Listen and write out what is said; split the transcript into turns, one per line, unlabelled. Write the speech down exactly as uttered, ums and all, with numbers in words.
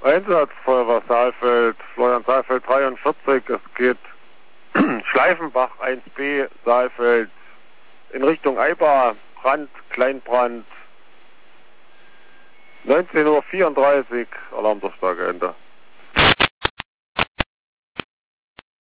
Einsatzfeuerwehr Saalfeld, Florian Saalfeld dreiundvierzig, es geht Schleifenbach eins B, Saalfeld, in Richtung Eibar, Brand, Kleinbrand, neunzehn Uhr vierunddreißig, Alarmdurchsage Ende.